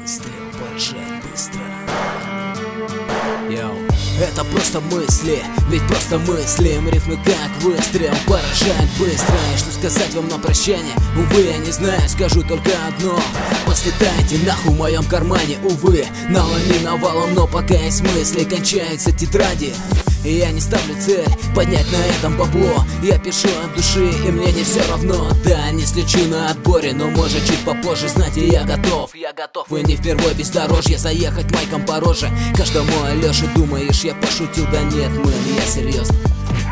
выстрел поражает быстро. Йоу. Это просто мысли, ведь просто мыслим. Рифмы как выстрел поражают быстро. И что сказать вам на прощание? Увы, я не знаю, скажу только одно: послетайте нахуй в моем кармане. Увы, наломи навалом, но пока есть мысли, кончаются тетради. И я не ставлю цель поднять на этом бабло. Я пишу от души, и мне не все равно. Да, не слечу на отборе, но может чуть попозже. Знаете, я готов. Вы не впервой бездорожье заехать майком по роже. Каждому Алёше думаешь, я пошутил, да нет, мэн, я серьезно.